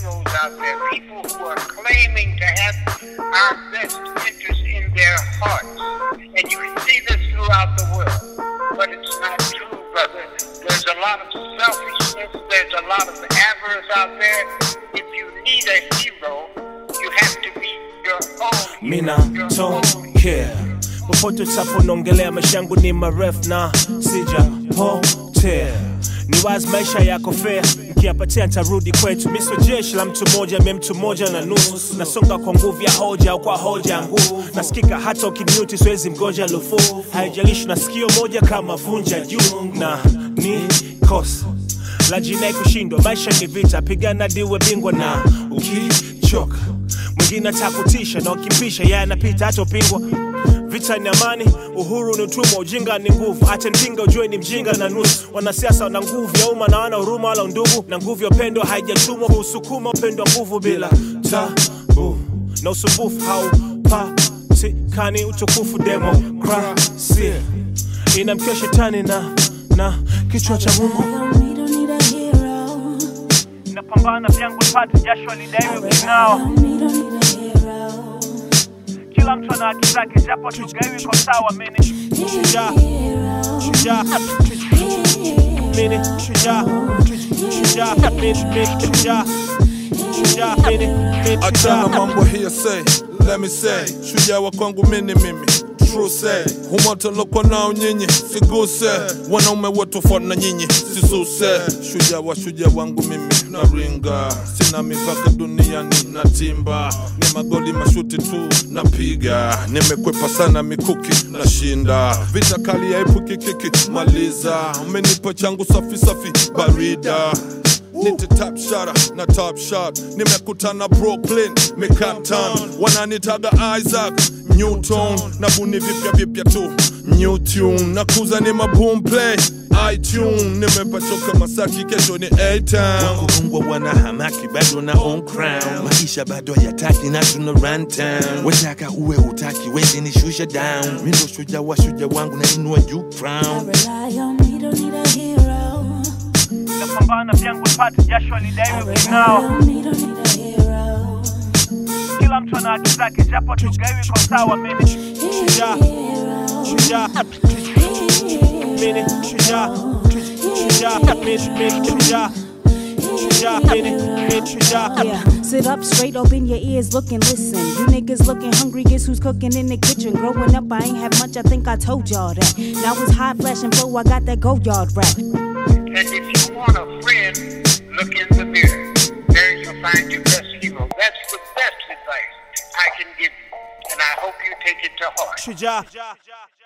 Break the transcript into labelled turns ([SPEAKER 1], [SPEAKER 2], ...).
[SPEAKER 1] heroes out there, people who are claiming to have our best interest in their hearts. And you can see this throughout the world. But it's not true, brother. There's a lot of selfishness. There's a lot of avarice out there. If you need a hero, you have to be your own hero.
[SPEAKER 2] Mina don't care. Popote utaponongelea maisha yangu ni maref na sijapotea. Ni wazi maisha yako fair, nikiyapatia nitarudi kwetu. Mimi sio jeshi la mtu mmoja, mimi mtu mmoja na nusu. Nasonga kwa nguvu ya hoja au kwa hoja ya nguvu. Nasikika hata ukiniuti siwezi mgoja lufu. Haijalishi na sikio moja kama vunja juu. Na ni kosa la jinai kushindwa, maisha ni vita, pigana diwe bingwa. Na ukichoka mwingine atakutisha, na ukipisha yeye anapita hata upingwa. Vita ni amani, uhuru ni utumwa, ujinga ni nguvu. Acha mpinga ujue ni mjinga na nusu. Wanasiasa wana nguvu ya umma na wana huruma wala undugu. Na nguvu ya upendo haijatumwa kusukuma upendo wa nguvu bila tabu. Na usumbufu haupatikani, utukufu demokrasia inamkia shetani na kichwa cha Mungu. Napambana vyangu nipate jasho lidaiwe kinao. Kila mtu ana haki zake japo tugawi kwa sawa. Mimi shujaa, mimi shujaa,
[SPEAKER 3] achana mambo hiya say, let me say, shujaa wa kwangu mimi. True say, humoto loko nao nyinyi siguse, wanaume wetu fona na nyinyi sisuse. Shujaa wangu mimi na ringa, sina mipaka duniani na timba. Ni magoli mashuti tu napiga, nimekwepa sana mikuki na shinda. Vita kali ya epuki kiki maliza, umenipa changu safi barida. Nite top shotter na top shot, nimekutana Brooklyn, Manhattan. Wananitaga Isaac Newton, na buni vipya tu new tune. Nakuza ni maboom play iTunes, nimepachoka Masaki, kesho ni A-Town.
[SPEAKER 4] Wangu mungwa wana hamaki bado na on crown. Maisha bado yataki na tuna run town. Wetaka uwe utaki wezi ni shusha down. Mindo shujaa wangu na inua you crown.
[SPEAKER 5] I rely on me, don't need a hero.
[SPEAKER 2] Napambana vyangu nipate jasho lidaiwe kinao. Kila mtu ana haki zake japo tugawi kwa sawa. Mimi shujaa, mimi shujaa,
[SPEAKER 5] yeah. Sit up straight, open your ears, look and listen. You niggas looking hungry, guess who's cooking in the kitchen? Growing up, I ain't have much, I think I told y'all that. Now it's high flash and flow, I got that go yard rap.
[SPEAKER 1] And if you want a friend, look in the mirror. There you'll find your best hero. That's the best advice I can give you. And I hope you take it to heart.
[SPEAKER 2] Shujaa.